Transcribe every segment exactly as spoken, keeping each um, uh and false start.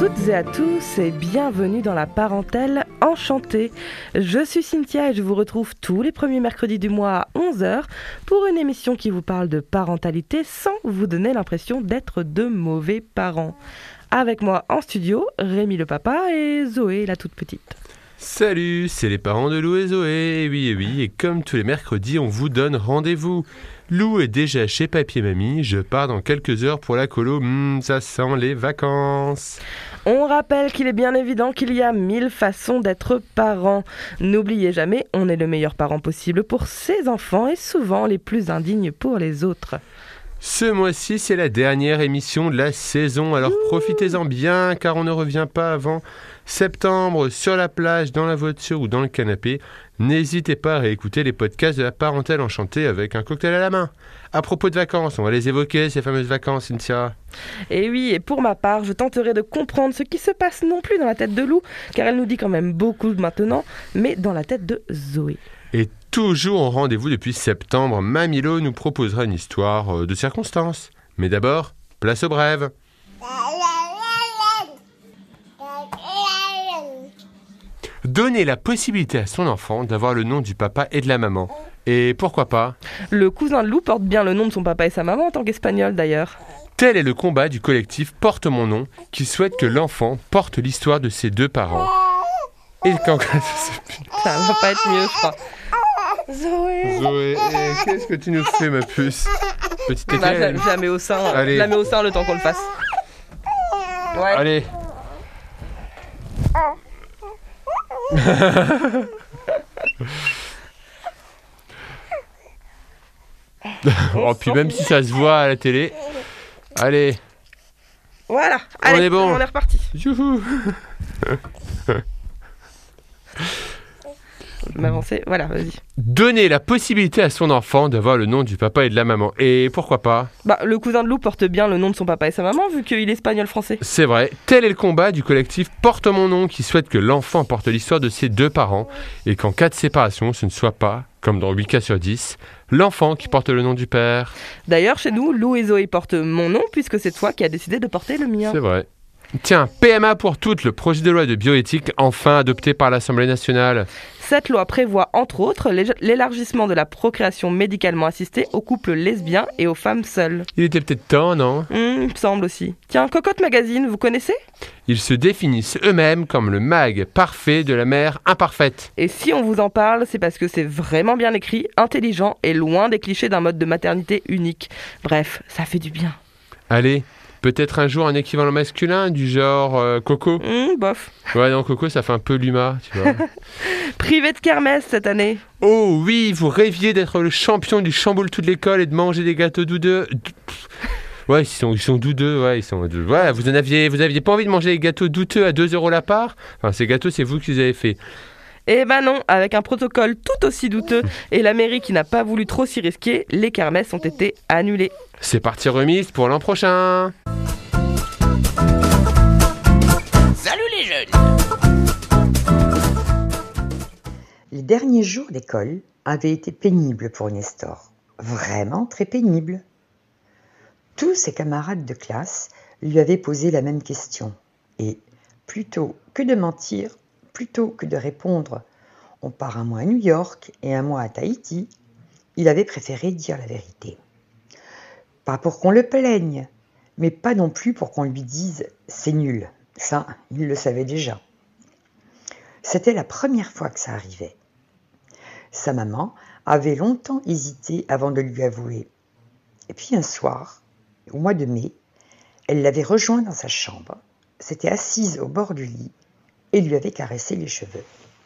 toutes et à tous et bienvenue dans la parentèle enchantée. Je suis Cynthia et je vous retrouve tous les premiers mercredis du mois à onze heures pour une émission qui vous parle de parentalité sans vous donner l'impression d'être de mauvais parents. Avec moi en studio, Rémi le papa et Zoé la toute petite. Salut, c'est les parents de Lou et Zoé, et oui et oui, et comme tous les mercredis, on vous donne rendez-vous. Lou est déjà chez Papy et Mamie, je pars dans quelques heures pour la colo, mmh, ça sent les vacances. On rappelle qu'il est bien évident qu'il y a mille façons d'être parent. N'oubliez jamais, on est le meilleur parent possible pour ses enfants et souvent les plus indignes pour les autres. Ce mois-ci, c'est la dernière émission de la saison, alors Ouh. Profitez-en bien car on ne revient pas avant septembre sur la plage, dans la voiture ou dans le canapé. N'hésitez pas à réécouter les podcasts de la parentèle enchantée avec un cocktail à la main. À propos de vacances, on va les évoquer, ces fameuses vacances, Cynthia. Et oui, et pour ma part, je tenterai de comprendre ce qui se passe non plus dans la tête de Lou, car elle nous dit quand même beaucoup maintenant, mais dans la tête de Zoé. Et toujours en rendez-vous depuis septembre, Mamilo nous proposera une histoire de circonstance. Mais d'abord, place au brève. Donner la possibilité à son enfant d'avoir le nom du papa et de la maman. Et pourquoi pas ? Le cousin de Lou porte bien le nom de son papa et sa maman en tant qu'espagnol d'ailleurs. Tel est le combat du collectif Porte mon nom, qui souhaite que l'enfant porte l'histoire de ses deux parents. Et quand... Ça va pas être mieux, je crois. Zoé Zoé, eh, qu'est-ce que tu nous fais, ma puce ? Petite bah, je, je la mets au sein, Allez. je la mets au sein le temps qu'on le fasse. Ouais. Allez. Oh, puis même si ça se voit à la télé. Allez. Voilà, on allez, est bon. On est reparti. Youhou. M'avancer, voilà, vas-y. Donner la possibilité à son enfant d'avoir le nom du papa et de la maman. Et pourquoi pas ? Bah, le cousin de Lou porte bien le nom de son papa et sa maman, vu qu'il est espagnol-français. C'est vrai. Tel est le combat du collectif Porte mon nom, qui souhaite que l'enfant porte l'histoire de ses deux parents, et qu'en cas de séparation, ce ne soit pas, comme dans huit cas sur dix, l'enfant qui porte le nom du père. D'ailleurs, chez nous, Lou et Zoé portent mon nom, puisque c'est toi qui as décidé de porter le mien. C'est vrai. Tiens, P M A pour toutes, le projet de loi de bioéthique enfin adopté par l'Assemblée nationale. Cette loi prévoit, entre autres, l'élargissement de la procréation médicalement assistée aux couples lesbiens et aux femmes seules. Il était peut-être temps, non ? Mmh, il me semble aussi. Tiens, Cocotte Magazine, vous connaissez ? Ils se définissent eux-mêmes comme le mag parfait de la mère imparfaite. Et si on vous en parle, c'est parce que c'est vraiment bien écrit, intelligent et loin des clichés d'un mode de maternité unique. Bref, ça fait du bien. Allez, peut-être un jour un équivalent masculin du genre euh, Coco. Mmh, bof. Ouais, non, Coco, ça fait un peu Luma, tu vois. Privé de kermesse cette année. Oh oui, vous rêviez d'être le champion du chamboule toute l'école et de manger des gâteaux doudeux. Ouais, ils sont, ils sont doudeux, ouais, ils sont... Ouais, vous en aviez, vous aviez pas envie de manger des gâteaux douteux à deux euros la part ? Enfin, ces gâteaux, c'est vous qui les avez faits. Eh ben non, avec un protocole tout aussi douteux et la mairie qui n'a pas voulu trop s'y risquer, les kermesses ont été annulées. C'est parti remise pour l'an prochain. Salut les jeunes. Les derniers jours d'école avaient été pénibles pour Nestor, vraiment très pénibles. Tous ses camarades de classe lui avaient posé la même question et, plutôt que de mentir, plutôt que de répondre « on part un mois à New York et un mois à Tahiti », il avait préféré dire la vérité. Pas pour qu'on le plaigne, mais pas non plus pour qu'on lui dise « c'est nul ». Ça, il le savait déjà. C'était la première fois que ça arrivait. Sa maman avait longtemps hésité avant de lui avouer. Et puis un soir, au mois de mai, elle l'avait rejoint dans sa chambre, s'était assise au bord du lit et lui avait caressé les cheveux.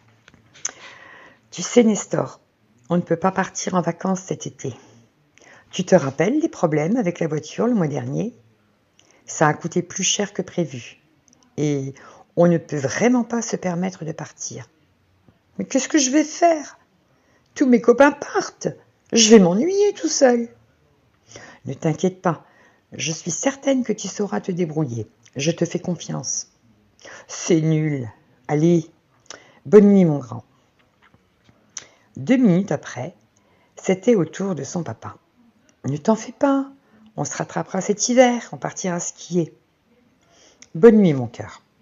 « Tu sais, Nestor, on ne peut pas partir en vacances cet été. Tu te rappelles les problèmes avec la voiture le mois dernier ? Ça a coûté plus cher que prévu. Et on ne peut vraiment pas se permettre de partir. Mais qu'est-ce que je vais faire ? Tous mes copains partent. Je vais m'ennuyer tout seul. Ne t'inquiète pas, je suis certaine que tu sauras te débrouiller. Je te fais confiance. C'est nul. Allez, bonne nuit mon grand. Deux minutes après, c'était au tour de son papa. Ne t'en fais pas, on se rattrapera cet hiver, on partira skier. Bonne nuit mon cœur.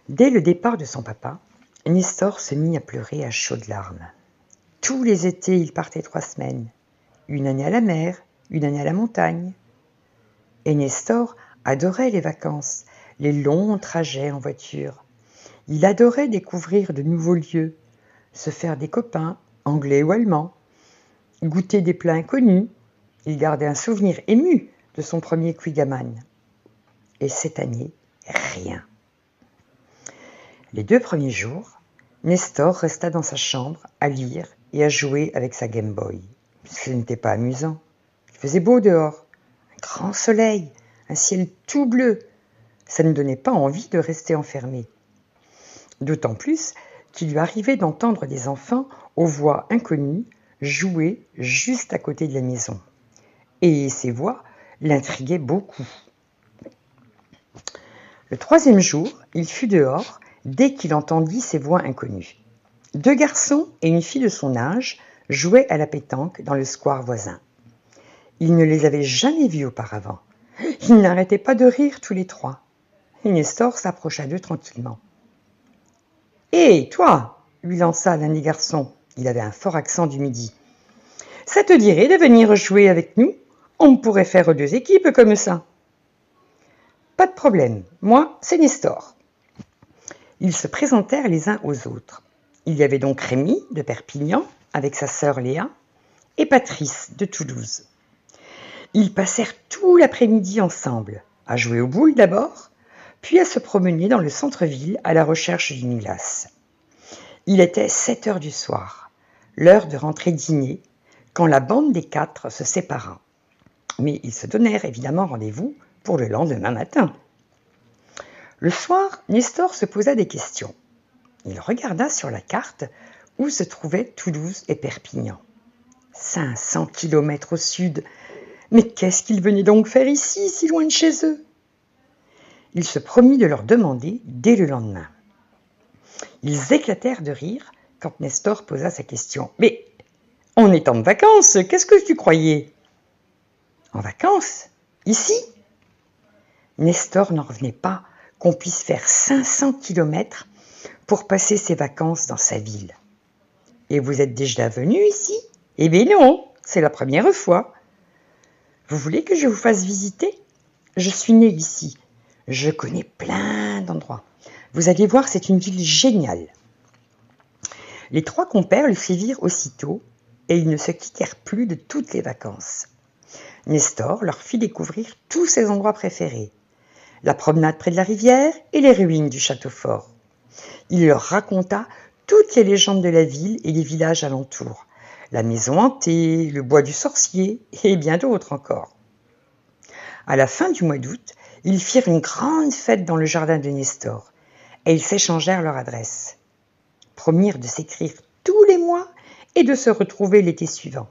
Dès le départ de son papa, Nestor se mit à pleurer à chaudes larmes. Tous les étés, il partait trois semaines, une année à la mer, une année à la montagne. Et Nestor adorait les vacances, les longs trajets en voiture. Il adorait découvrir de nouveaux lieux, se faire des copains, anglais ou allemands, goûter des plats inconnus. Il gardait un souvenir ému de son premier Kouign-Amann. Et cette année, rien. Les deux premiers jours, Nestor resta dans sa chambre à lire et à jouer avec sa Game Boy. Ce n'était pas amusant. Il faisait beau dehors, un grand soleil, un ciel tout bleu. Ça ne donnait pas envie de rester enfermé. D'autant plus qu'il lui arrivait d'entendre des enfants aux voix inconnues jouer juste à côté de la maison. Et ces voix l'intriguaient beaucoup. Le troisième jour, il fut dehors dès qu'il entendit ces voix inconnues. Deux garçons et une fille de son âge jouaient à la pétanque dans le square voisin. Il ne les avait jamais vus auparavant. Ils n'arrêtaient pas de rire tous les trois. Et Nestor s'approcha d'eux tranquillement. « Hé, toi !» lui lança l'un des garçons. Il avait un fort accent du Midi. « Ça te dirait de venir jouer avec nous ? On pourrait faire deux équipes comme ça. » « Pas de problème, moi, c'est Nestor. » Ils se présentèrent les uns aux autres. Il y avait donc Rémi de Perpignan avec sa sœur Léa et Patrice de Toulouse. Ils passèrent tout l'après-midi ensemble, à jouer aux boules d'abord, puis à se promener dans le centre-ville à la recherche d'une glace. Il était sept heures du soir, l'heure de rentrer dîner, quand la bande des quatre se sépara. Mais ils se donnèrent évidemment rendez-vous pour le lendemain matin. Le soir, Nestor se posa des questions. Il regarda sur la carte où se trouvaient Toulouse et Perpignan. cinq cents kilomètres au sud. Mais qu'est-ce qu'ils venaient donc faire ici, si loin de chez eux ? Il se promit de leur demander dès le lendemain. Ils éclatèrent de rire quand Nestor posa sa question. « Mais on est en vacances, qu'est-ce que tu croyais ?»« En vacances ? Ici ?» Nestor n'en revenait pas qu'on puisse faire cinq cents kilomètres pour passer ses vacances dans sa ville. « Et vous êtes déjà venu ici ? » ?»« Eh bien non, c'est la première fois. »« Vous voulez que je vous fasse visiter ? Je suis né ici. Je connais plein d'endroits. Vous allez voir, c'est une ville géniale. » Les trois compères le suivirent aussitôt et ils ne se quittèrent plus de toutes les vacances. Nestor leur fit découvrir tous ses endroits préférés. La promenade près de la rivière et les ruines du château fort. Il leur raconta toutes les légendes de la ville et des villages alentours, la maison hantée, le bois du sorcier et bien d'autres encore. À la fin du mois d'août, ils firent une grande fête dans le jardin de Nestor et ils s'échangèrent leur adresse. Promirent de s'écrire tous les mois et de se retrouver l'été suivant.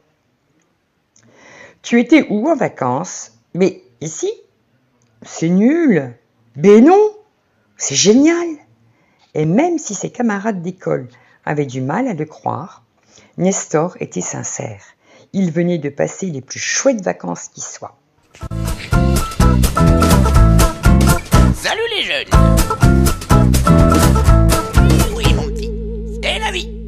« Tu étais où en vacances ? Mais ici ? C'est nul. Ben non, c'est génial. » Et même si ses camarades d'école avaient du mal à le croire, Nestor était sincère. Il venait de passer les plus chouettes vacances qui soient. Salut les jeunes. Oui mon petit, c'est la vie.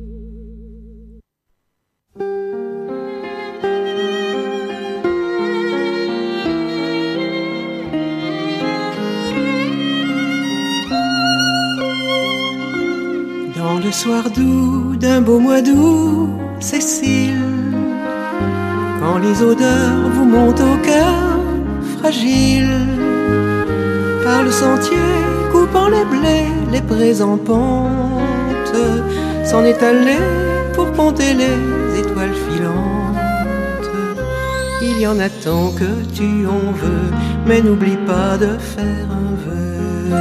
Dans le soir doux d'un beau mois d'août, Cécile, quand les odeurs vous montent au cœur fragile, par le sentier coupant les blés, les prés en pente, s'en est allé pour compter les étoiles filantes. Il y en a tant que tu en veux, mais n'oublie pas de faire un vœu.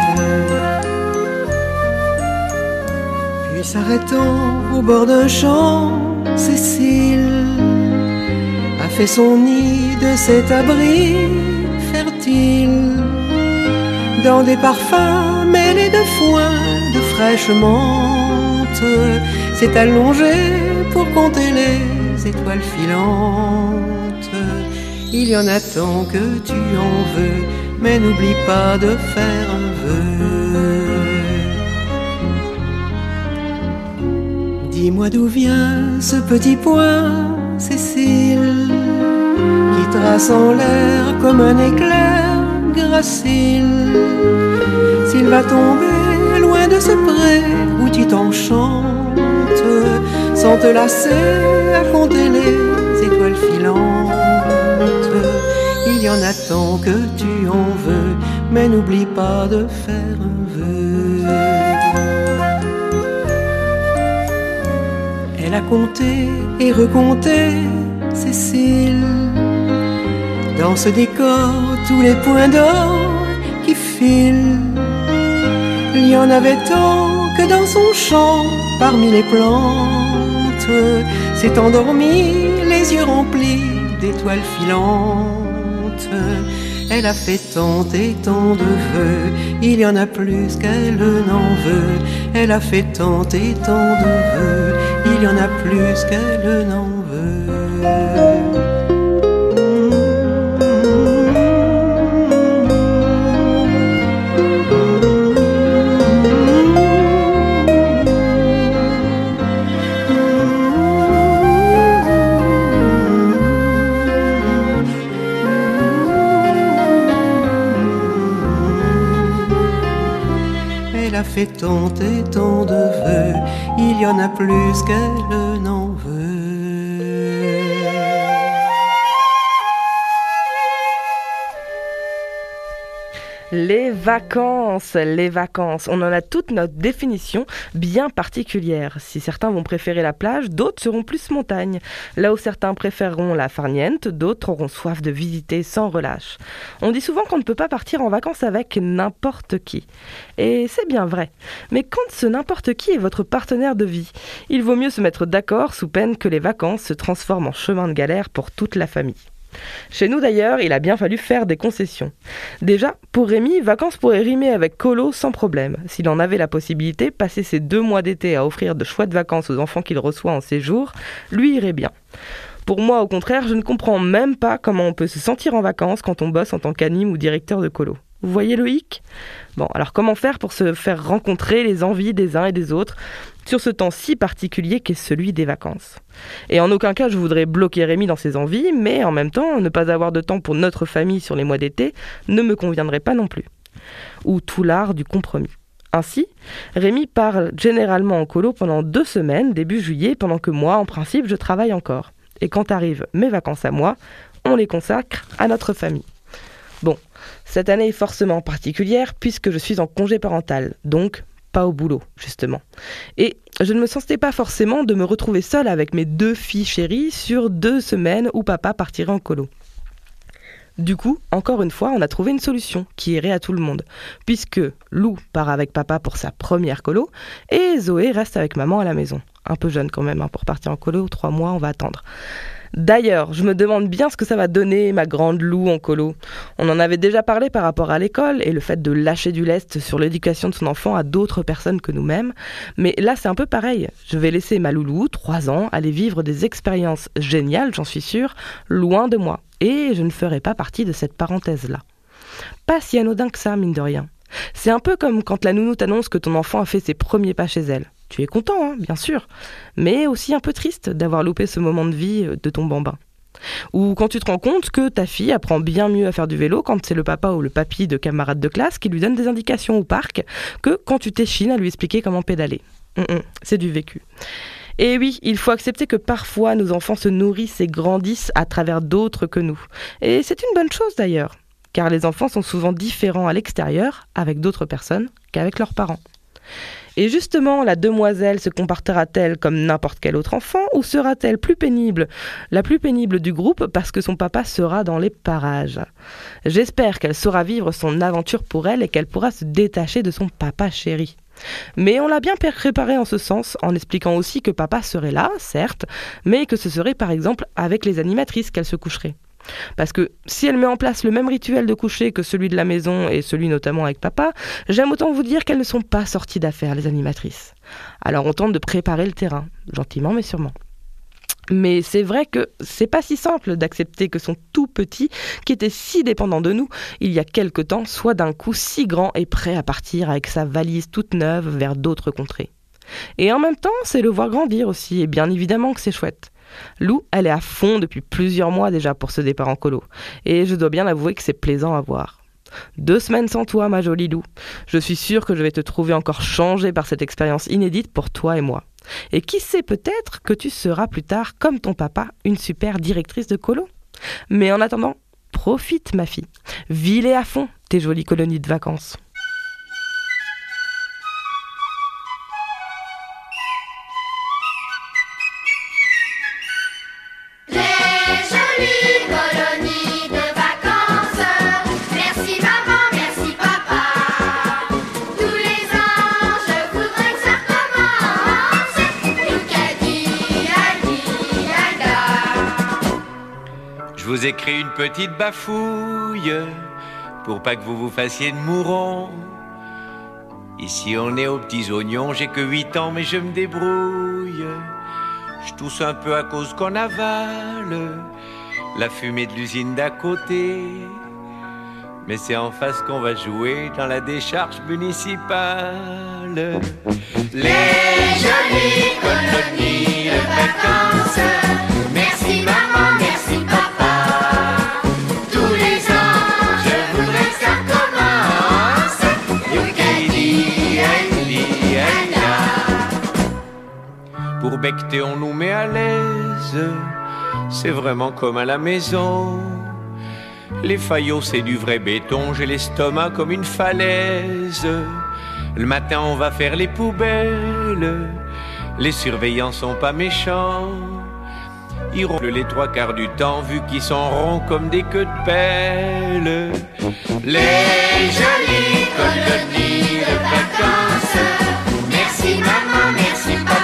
Puis s'arrêtant au bord d'un champ, Cécile a fait son nid de cet abri fertile, dans des parfums mêlés de foin, de fraîche menthe, s'est allongée pour compter les étoiles filantes. Il y en a tant que tu en veux, mais n'oublie pas de faire un vœu. Dis-moi d'où vient ce petit point, Cécile, qui trace en l'air comme un éclair gracile. S'il va tomber loin de ce pré où tu t'enchantes, sans te lasser à compter les étoiles filantes, il y en a tant que tu en veux, mais n'oublie pas de faire un vœu. Elle a compté et recompté, Cécile, dans ce décor tous les points d'or qui filent. Il y en avait tant que dans son champ, parmi les plantes, s'est endormie, les yeux remplis d'étoiles filantes. Elle a fait tant et tant de vœux, il y en a plus qu'elle n'en veut. Elle a fait tant et tant de vœux, il y en a plus qu'elle n'en veut. Elle a fait tant et tant de vœux, il y en a plus qu'elle n'en veut. Les vacances, les vacances, on en a toute notre définition bien particulière. Si certains vont préférer la plage, d'autres seront plus montagne. Là où certains préféreront la farniente, d'autres auront soif de visiter sans relâche. On dit souvent qu'on ne peut pas partir en vacances avec n'importe qui. Et c'est bien vrai. Mais quand ce n'importe qui est votre partenaire de vie, il vaut mieux se mettre d'accord sous peine que les vacances se transforment en chemin de galère pour toute la famille. Chez nous d'ailleurs, il a bien fallu faire des concessions. Déjà, pour Rémi, vacances pourraient rimer avec colo sans problème. S'il en avait la possibilité, passer ses deux mois d'été à offrir de chouettes vacances aux enfants qu'il reçoit en séjour, lui irait bien. Pour moi, au contraire, je ne comprends même pas comment on peut se sentir en vacances quand on bosse en tant qu'anime ou directeur de colo. Vous voyez le hic ? Bon, alors comment faire pour se faire rencontrer les envies des uns et des autres sur ce temps si particulier qu'est celui des vacances ? Et en aucun cas je voudrais bloquer Rémi dans ses envies, mais en même temps, ne pas avoir de temps pour notre famille sur les mois d'été ne me conviendrait pas non plus. Ou tout l'art du compromis. Ainsi, Rémi part généralement en colo pendant deux semaines, début juillet, pendant que moi, en principe, je travaille encore. Et quand arrivent mes vacances à moi, on les consacre à notre famille. Bon, cette année est forcément particulière puisque je suis en congé parental, donc pas au boulot, justement. Et je ne me sentais pas forcément de me retrouver seule avec mes deux filles chéries sur deux semaines où papa partirait en colo. Du coup, encore une fois, on a trouvé une solution qui irait à tout le monde, puisque Lou part avec papa pour sa première colo et Zoé reste avec maman à la maison. Un peu jeune quand même, hein, pour partir en colo, trois mois, on va attendre. D'ailleurs, je me demande bien ce que ça va donner, ma grande Lou en colo. On en avait déjà parlé par rapport à l'école et le fait de lâcher du lest sur l'éducation de son enfant à d'autres personnes que nous-mêmes. Mais là, c'est un peu pareil. Je vais laisser ma loulou, trois ans, aller vivre des expériences géniales, j'en suis sûre, loin de moi. Et je ne ferai pas partie de cette parenthèse-là. Pas si anodin que ça, mine de rien. C'est un peu comme quand la nounou t'annonce que ton enfant a fait ses premiers pas chez elle. Tu es content, hein, bien sûr, mais aussi un peu triste d'avoir loupé ce moment de vie de ton bambin. Ou quand tu te rends compte que ta fille apprend bien mieux à faire du vélo quand c'est le papa ou le papy de camarades de classe qui lui donne des indications au parc que quand tu t'échines à lui expliquer comment pédaler. Mmh, c'est du vécu. Et oui, il faut accepter que parfois nos enfants se nourrissent et grandissent à travers d'autres que nous. Et c'est une bonne chose d'ailleurs, car les enfants sont souvent différents à l'extérieur avec d'autres personnes qu'avec leurs parents. Et justement, la demoiselle se comportera-t-elle comme n'importe quel autre enfant ou sera-t-elle plus pénible, la plus pénible du groupe parce que son papa sera dans les parages ? J'espère qu'elle saura vivre son aventure pour elle et qu'elle pourra se détacher de son papa chéri. Mais on l'a bien préparé en ce sens, en expliquant aussi que papa serait là, certes, mais que ce serait par exemple avec les animatrices qu'elle se coucherait. Parce que si elle met en place le même rituel de coucher que celui de la maison et celui notamment avec papa, j'aime autant vous dire qu'elles ne sont pas sorties d'affaire, les animatrices. Alors on tente de préparer le terrain, gentiment mais sûrement. Mais c'est vrai que c'est pas si simple d'accepter que son tout petit, qui était si dépendant de nous il y a quelque temps, soit d'un coup si grand et prêt à partir avec sa valise toute neuve vers d'autres contrées. Et en même temps, c'est le voir grandir aussi, et bien évidemment que c'est chouette. Lou, elle est à fond depuis plusieurs mois déjà pour ce départ en colo, et je dois bien avouer que c'est plaisant à voir. Deux semaines sans toi, ma jolie Lou. Je suis sûre que je vais te trouver encore changée par cette expérience inédite pour toi et moi. Et qui sait, peut-être que tu seras plus tard, comme ton papa, une super directrice de colo. Mais en attendant, profite ma fille. Vis-les à fond, tes jolies colonies de vacances. Je vous ai créé une petite bafouille pour pas que vous vous fassiez de mourons. Ici on est aux petits oignons, j'ai que huit ans mais je me débrouille. Je tousse un peu à cause qu'on avale la fumée de l'usine d'à côté. Mais c'est en face qu'on va jouer dans la décharge municipale. Les jolies colonies de vacances, merci maman, merci papa. Pour becqueter on nous met à l'aise, c'est vraiment comme à la maison. Les faillots c'est du vrai béton, j'ai l'estomac comme une falaise. Le matin on va faire les poubelles, les surveillants sont pas méchants. Ils ronflent les trois quarts du temps vu qu'ils sont ronds comme des queues de pelle. Les jolies colonies de vacances, merci maman, merci papa.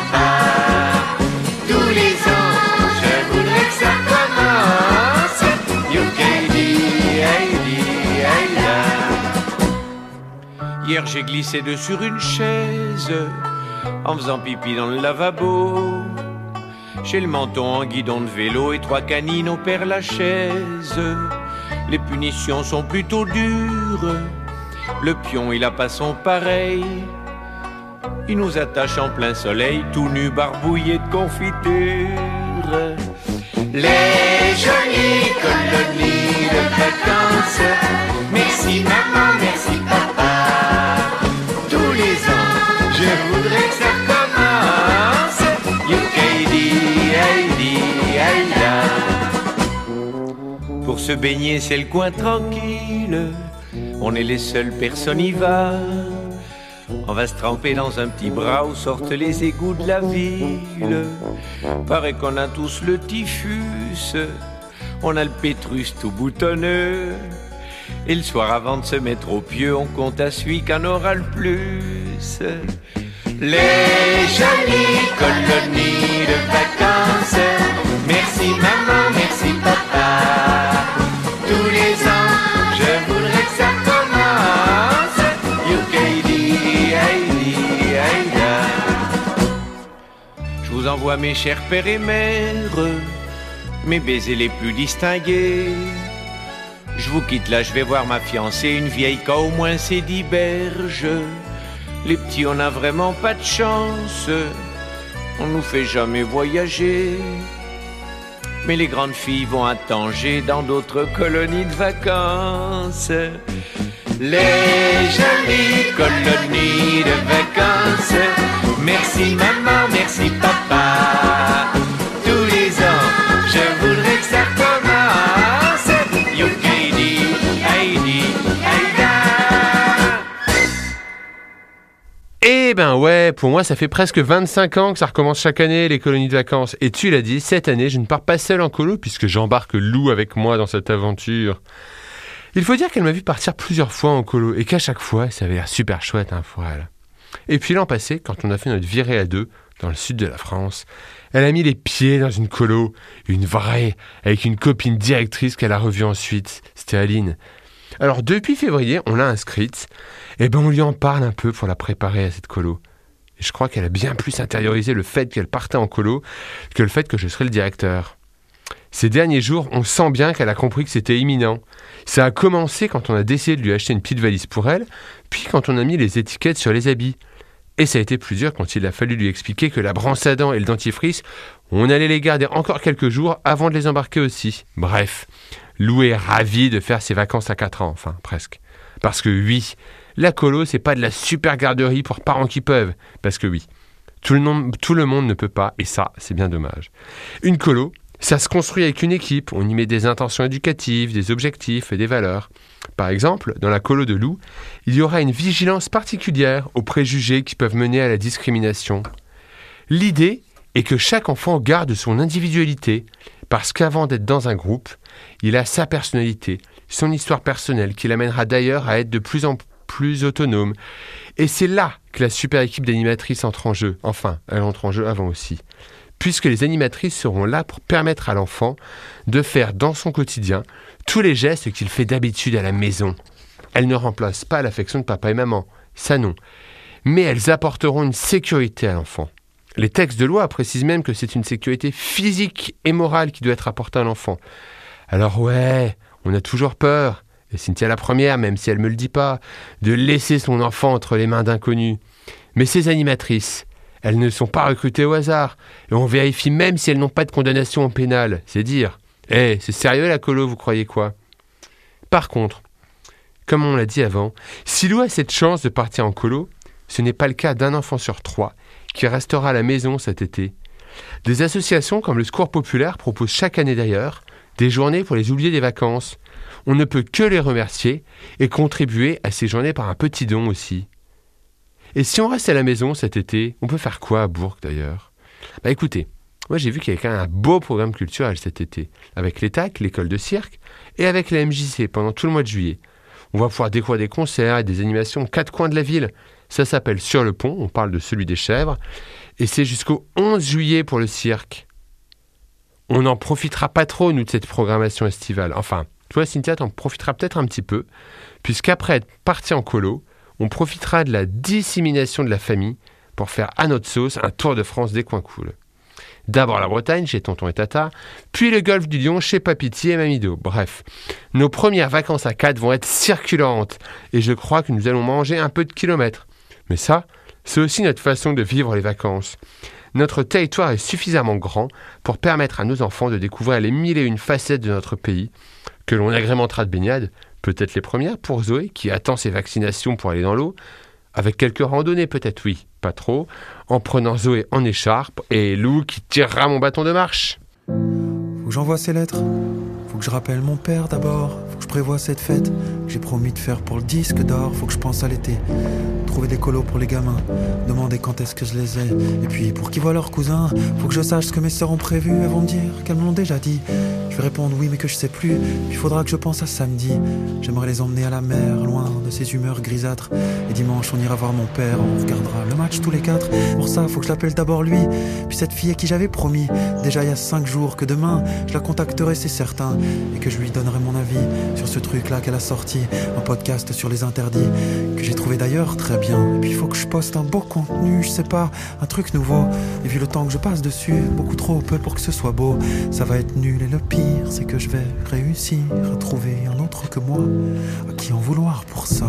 Hier j'ai glissé de sur une chaise en faisant pipi dans le lavabo. J'ai le menton en guidon de vélo et trois canines au Père Lachaise. Les punitions sont plutôt dures, le pion il a pas son pareil. Il nous attache en plein soleil, tout nu barbouillé de confiture. Les jolies colonies de vacances, merci maman, merci papa. Tous les ans, je voudrais que ça recommence. Youkaidi, Heidi, Aïda. Pour se baigner, c'est le coin tranquille. On est les seules personnes y va. On va se tremper dans un petit bras où sortent les égouts de la ville. Paraît qu'on a tous le typhus, on a le pétrus tout boutonneux. Et le soir avant de se mettre au pieu, on compte à celui qu'en aura le plus. Les jolies colonies de vacances, merci maman, merci papa. Tous les ans, je voudrais que ça commence. Youkaidi, Heidi, Aïda. Je vous envoie mes chers pères et mères, mes baisers les plus distingués. Je vous quitte là, je vais voir ma fiancée, une vieille qu'a au moins ses dix berges. Les petits, on n'a vraiment pas de chance, on nous fait jamais voyager. Mais les grandes filles vont à Tanger, dans d'autres colonies de vacances. Les jolies colonies de vacances, merci maman, merci papa. Tous les ans, je voudrais que ça recommence. Youkaidi, Heidi, Aïda. Eh ben ouais, pour moi ça fait presque vingt-cinq ans que ça recommence chaque année les colonies de vacances. Et tu l'as dit, cette année je ne pars pas seul en colo puisque j'embarque Lou avec moi dans cette aventure. Il faut dire qu'elle m'a vu partir plusieurs fois en colo et qu'à chaque fois ça avait l'air super chouette hein, pour elle. Et puis l'an passé, quand on a fait notre virée à deux dans le sud de la France, elle a mis les pieds dans une colo, une vraie, avec une copine directrice qu'elle a revue ensuite, c'était Aline. Alors depuis février, on l'a inscrite, et ben on lui en parle un peu pour la préparer à cette colo. Et je crois qu'elle a bien plus intériorisé le fait qu'elle partait en colo que le fait que je serais le directeur. Ces derniers jours, on sent bien qu'elle a compris que c'était imminent. Ça a commencé quand on a décidé de lui acheter une petite valise pour elle, puis quand on a mis les étiquettes sur les habits. Et ça a été plus dur quand il a fallu lui expliquer que la brosse à dents et le dentifrice, on allait les garder encore quelques jours avant de les embarquer aussi. Bref, Lou est ravi de faire ses vacances à quatre ans, enfin presque. Parce que oui, la colo, c'est pas de la super garderie pour parents qui peuvent. Parce que oui, tout le, nom, tout le monde ne peut pas, et ça, c'est bien dommage. Une colo, ça se construit avec une équipe, on y met des intentions éducatives, des objectifs et des valeurs. Par exemple, dans la colo de Lou, il y aura une vigilance particulière aux préjugés qui peuvent mener à la discrimination. L'idée est que chaque enfant garde son individualité, parce qu'avant d'être dans un groupe, il a sa personnalité, son histoire personnelle qui l'amènera d'ailleurs à être de plus en plus autonome. Et c'est là que la super équipe d'animatrices entre en jeu. Enfin, elle entre en jeu avant aussi. Puisque les animatrices seront là pour permettre à l'enfant de faire dans son quotidien tous les gestes qu'il fait d'habitude à la maison. Elles ne remplacent pas l'affection de papa et maman, ça non. Mais elles apporteront une sécurité à l'enfant. Les textes de loi précisent même que c'est une sécurité physique et morale qui doit être apportée à l'enfant. Alors ouais, on a toujours peur, et Cynthia la première, même si elle ne me le dit pas, de laisser son enfant entre les mains d'inconnus. Mais ces animatrices, elles ne sont pas recrutées au hasard, et on vérifie même si elles n'ont pas de condamnation en pénal, c'est dire. Eh, hey, c'est sérieux la colo, vous croyez quoi ? Par contre, comme on l'a dit avant, si Lou a cette chance de partir en colo, ce n'est pas le cas d'un enfant sur trois qui restera à la maison cet été. Des associations comme le Secours Populaire proposent chaque année d'ailleurs des journées pour les oubliés des vacances. On ne peut que les remercier et contribuer à ces journées par un petit don aussi. Et si on reste à la maison cet été, on peut faire quoi à Bourg d'ailleurs ? Bah écoutez, moi j'ai vu qu'il y avait quand même un beau programme culturel cet été, avec l'E T A C, l'école de cirque, et avec la M J C pendant tout le mois de juillet. On va pouvoir découvrir des concerts et des animations aux quatre coins de la ville. Ça s'appelle Sur le pont, on parle de celui des chèvres, et c'est jusqu'au onze juillet pour le cirque. On n'en profitera pas trop, nous, de cette programmation estivale. Enfin, toi, Cynthia, t'en profiteras peut-être un petit peu, puisqu'après être parti en colo, on profitera de la dissémination de la famille pour faire à notre sauce un tour de France des coins cool. D'abord la Bretagne, chez Tonton et Tata, puis le golfe du Lion, chez Papiti et Mamido. Bref, nos premières vacances à quatre vont être circulantes, et je crois que nous allons manger un peu de kilomètres. Mais ça, c'est aussi notre façon de vivre les vacances. Notre territoire est suffisamment grand pour permettre à nos enfants de découvrir les mille et une facettes de notre pays, que l'on agrémentera de baignades, peut-être les premières pour Zoé, qui attend ses vaccinations pour aller dans l'eau, avec quelques randonnées peut-être, oui, pas trop, en prenant Zoé en écharpe, et Lou qui tirera mon bâton de marche. Faut que j'envoie ces lettres, faut que je rappelle mon père d'abord, faut que je prévoie cette fête que j'ai promis de faire pour le disque d'or, faut que je pense à l'été, trouver des colos pour les gamins, demander quand est-ce que je les ai, et puis pour qu'ils voient leurs cousins, faut que je sache ce que mes sœurs ont prévu, elles vont me dire qu'elles me l'ont déjà dit. Je vais répondre oui mais que je sais plus, puis faudra que je pense à samedi. J'aimerais les emmener à la mer, loin de ces humeurs grisâtres. Et dimanche on ira voir mon père, on regardera le match tous les quatre. Pour ça faut que je l'appelle d'abord lui, puis cette fille à qui j'avais promis déjà il y a cinq jours que demain je la contacterai c'est certain, et que je lui donnerai mon avis sur ce truc là qu'elle a sorti, un podcast sur les interdits, que j'ai trouvé d'ailleurs très bien. Et puis il faut que je poste un beau contenu, je sais pas, un truc nouveau. Et vu le temps que je passe dessus, beaucoup trop peu pour que ce soit beau. Ça va être nul et le pire c'est que je vais réussir à trouver un autre que moi, à qui en vouloir pour ça.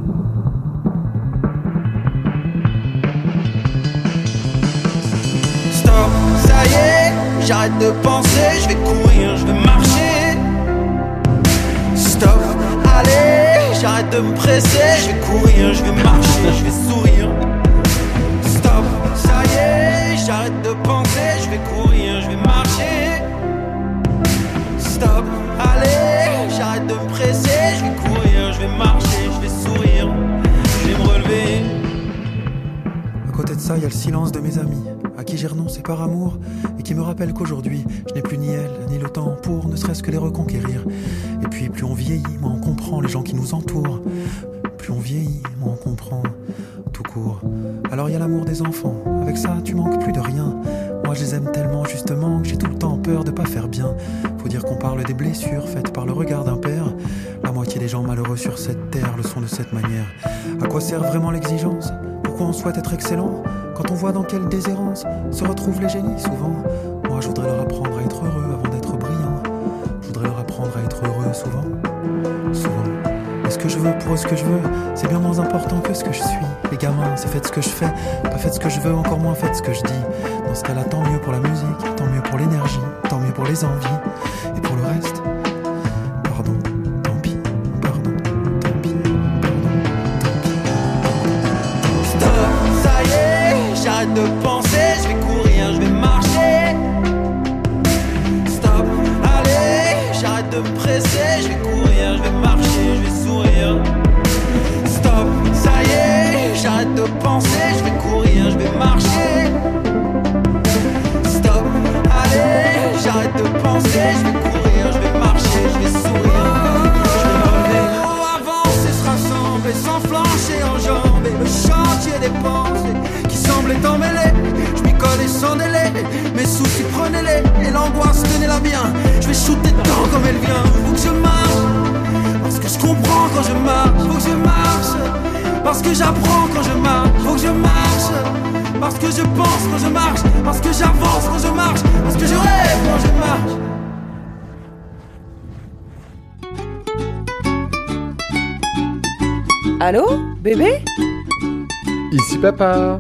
Stop, ça y est, j'arrête de penser, je vais courir, je vais marcher. Stop, allez, j'arrête de me presser, je vais courir, je vais marcher, je vais sourire. Stop, ça y est, j'arrête de penser, je vais courir, je vais marcher. Stop, allez, j'arrête de me presser, je vais courir, je vais marcher, je vais sourire, je vais me relever. À côté de ça, il y a le silence de mes amis, à qui j'ai renoncé par amour, et qui me rappellent qu'aujourd'hui, je n'ai plus ni elle, ni le temps pour ne serait-ce que les reconquérir. Et puis plus on vieillit, moins on comprend les gens qui nous entourent. Plus on vieillit, moins on comprend tout court. Alors il y a l'amour des enfants, avec ça tu manques plus de rien. Moi je les aime tellement justement que j'ai tout le temps peur de pas faire bien. Faut dire qu'on parle des blessures faites par le regard d'un père. La moitié des gens malheureux sur cette terre le sont de cette manière. À quoi sert vraiment l'exigence ? Pourquoi on souhaite être excellent quand on voit dans quelle déshérence se retrouvent les génies souvent ? Moi je voudrais leur apprendre à être heureux avant d'être brillant. Je voudrais leur apprendre à être heureux souvent, souvent. Mais ce que je veux pour ce que je veux, c'est bien moins important que ce que je suis. Les gamins, c'est faites ce que je fais, pas faites ce que je veux, encore moins faites ce que je dis. Dans ce cas-là, tant mieux pour la musique, tant mieux pour l'énergie, tant mieux pour les envies. Et pour le reste, pardon, tant pis, pardon, tant pis, pardon, tant pis. Stop, ça y est, j'arrête de penser, je vais courir, je vais marcher. Stop, allez, j'arrête de me presser, je vais courir, je vais marcher, je vais sourire. Stop, ça y est, j'arrête de penser, je vais courir, je vais marcher. Stop, allez, j'arrête de penser, je vais courir, je vais marcher, je vais sourire. Je vais me relever. Oh, avancer, se rassembler, sans flancher en jambes, et le chantier des pensées qui semblaient emmêlées. Je m'y collais sans délai, mes soucis prenez-les, et l'angoisse tenez-la bien. Je vais shooter dedans comme elle vient. Faut que je marche, parce que je comprends quand je marche. Faut que je marche, parce que j'apprends quand je marche. Faut que je marche, parce que je pense quand je marche. Parce que j'avance quand je marche. Parce que je rêve quand je marche. Allô, bébé? Ici papa.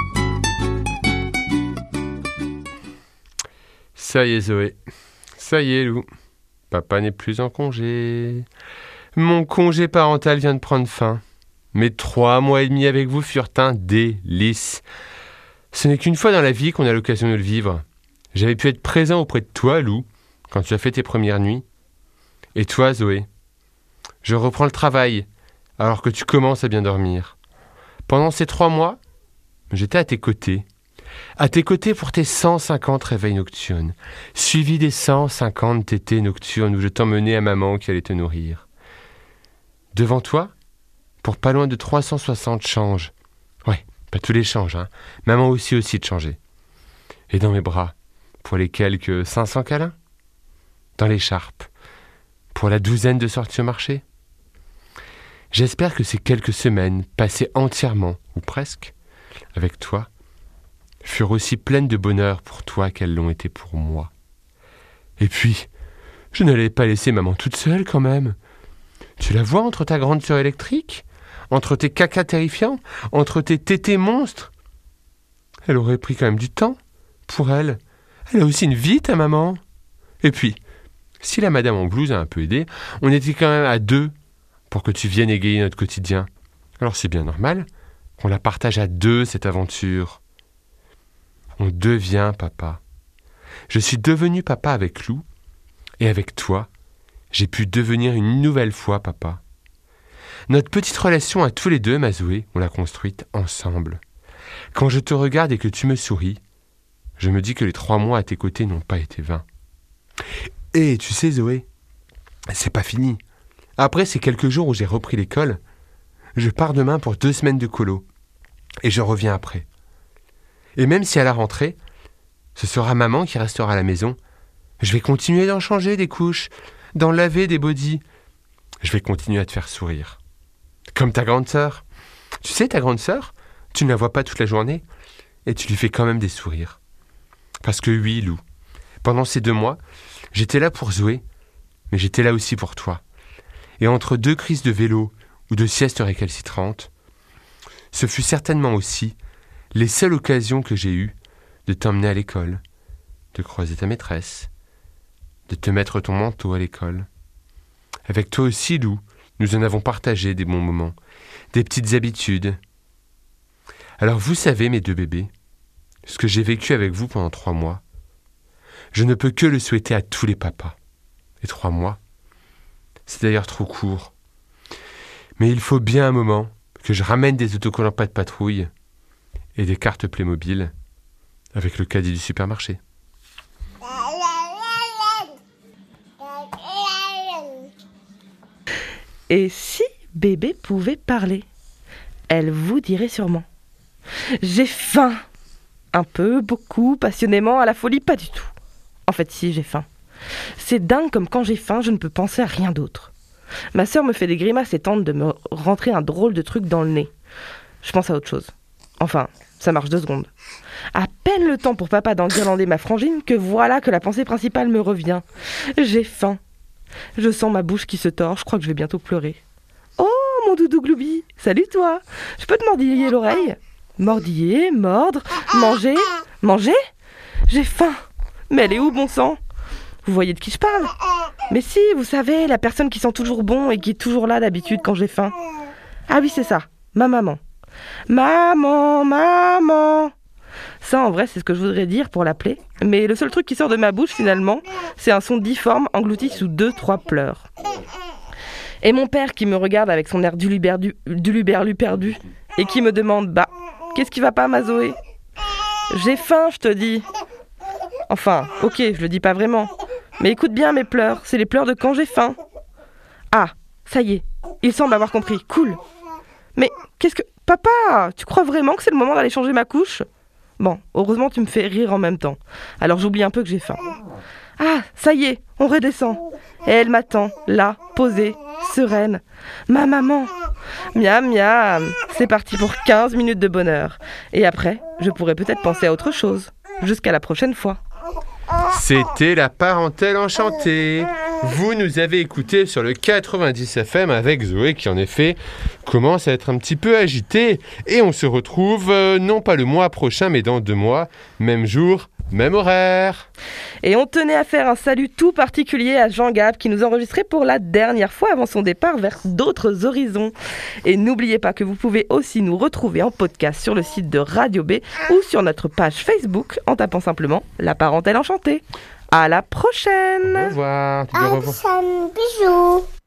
Ça y est Zoé, ça y est Lou, papa n'est plus en congé. Mon congé parental vient de prendre fin. Mes trois mois et demi avec vous furent un délice. Ce n'est qu'une fois dans la vie qu'on a l'occasion de le vivre. J'avais pu être présent auprès de toi Lou, quand tu as fait tes premières nuits. Et toi Zoé, je reprends le travail, alors que tu commences à bien dormir. Pendant ces trois mois, j'étais à tes côtés. À tes côtés pour tes cent cinquante réveils nocturnes, suivis des cent cinquante tétés nocturnes où je t'emmenais à maman qui allait te nourrir. Devant toi, pour pas loin de trois cent soixante changes. Ouais, pas tous les changes, hein. Maman aussi aussi de changer. Et dans mes bras, pour les quelques cinq cents câlins. Dans l'écharpe, pour la douzaine de sorties au marché. J'espère que ces quelques semaines, passées entièrement, ou presque, avec toi, furent aussi pleines de bonheur pour toi qu'elles l'ont été pour moi. Et puis, je n'allais pas laisser maman toute seule quand même. Tu la vois entre ta grande sœur électrique, entre tes cacas terrifiants, entre tes tétés monstres. Elle aurait pris quand même du temps pour elle. Elle a aussi une vie, ta maman. Et puis, si la madame en blouse a un peu aidé, on était quand même à deux pour que tu viennes égayer notre quotidien. Alors c'est bien normal qu'on la partage à deux, cette aventure. On devient papa. Je suis devenu papa avec Lou, et avec toi, j'ai pu devenir une nouvelle fois papa. Notre petite relation à tous les deux, ma Zoé, on l'a construite ensemble. Quand je te regarde et que tu me souris, je me dis que les trois mois à tes côtés n'ont pas été vains. Et tu sais Zoé, c'est pas fini. Après ces quelques jours où j'ai repris l'école, je pars demain pour deux semaines de colo, et je reviens après. Et même si à la rentrée, ce sera maman qui restera à la maison, je vais continuer d'en changer des couches, d'en laver des bodys. Je vais continuer à te faire sourire. Comme ta grande sœur. Tu sais, ta grande sœur, tu ne la vois pas toute la journée, et tu lui fais quand même des sourires. Parce que oui, Lou, pendant ces deux mois, j'étais là pour Zoé, mais j'étais là aussi pour toi. Et entre deux crises de vélo ou de siestes récalcitrantes, ce fut certainement aussi les seules occasions que j'ai eues de t'emmener à l'école, de croiser ta maîtresse, de te mettre ton manteau à l'école. Avec toi aussi, Lou, nous en avons partagé des bons moments, des petites habitudes. Alors vous savez, mes deux bébés, ce que j'ai vécu avec vous pendant trois mois, je ne peux que le souhaiter à tous les papas. Et trois mois, c'est d'ailleurs trop court. Mais il faut bien un moment que je ramène des autocollants pas de patrouille et des cartes Playmobil avec le caddie du supermarché. Et si bébé pouvait parler, elle vous dirait sûrement « J'ai faim !» Un peu, beaucoup, passionnément, à la folie, pas du tout. En fait, si, j'ai faim. C'est dingue comme quand j'ai faim, je ne peux penser à rien d'autre. Ma sœur me fait des grimaces et tente de me rentrer un drôle de truc dans le nez. Je pense à autre chose. Enfin, ça marche deux secondes. À peine le temps pour papa d'enguirlander ma frangine que voilà que la pensée principale me revient. J'ai faim. Je sens ma bouche qui se tord, je crois que je vais bientôt pleurer. Oh, mon doudou Gloubi. Salut toi. Je peux te mordiller l'oreille? Mordiller, mordre, manger, manger? J'ai faim. Mais elle est où, bon sang? Vous voyez de qui je parle? Mais si, vous savez, la personne qui sent toujours bon et qui est toujours là d'habitude quand j'ai faim. Ah oui, c'est ça, ma maman. Maman, maman. Ça, en vrai, c'est ce que je voudrais dire pour l'appeler. Mais le seul truc qui sort de ma bouche, finalement, c'est un son difforme englouti sous deux, trois pleurs. Et mon père qui me regarde avec son air d'uluberlu d'uluberlu perdu et qui me demande « Bah, qu'est-ce qui va pas, ma Zoé ?» J'ai faim, je te dis. Enfin, ok, je le dis pas vraiment. Mais écoute bien mes pleurs, c'est les pleurs de quand j'ai faim. Ah, ça y est, il semble avoir compris, cool. Mais qu'est-ce que... Papa, tu crois vraiment que c'est le moment d'aller changer ma couche? Bon, heureusement tu me fais rire en même temps. Alors j'oublie un peu que j'ai faim. Ah, ça y est, on redescend. Et elle m'attend, là, posée, sereine. Ma maman. Miam, miam. C'est parti pour quinze minutes de bonheur. Et après, je pourrais peut-être penser à autre chose. Jusqu'à la prochaine fois. C'était la parentèle enchantée. Vous nous avez écoutés sur le quatre-vingt-dix F M avec Zoé qui en effet commence à être un petit peu agitée. Et on se retrouve euh, non pas le mois prochain mais dans deux mois, même jour, même horaire. Et on tenait à faire un salut tout particulier à Jean Gab qui nous enregistrait pour la dernière fois avant son départ vers d'autres horizons. Et n'oubliez pas que vous pouvez aussi nous retrouver en podcast sur le site de Radio B ou sur notre page Facebook en tapant simplement La Parentèle Enchantée. À la prochaine. Au revoir. À la prochaine. Bisous.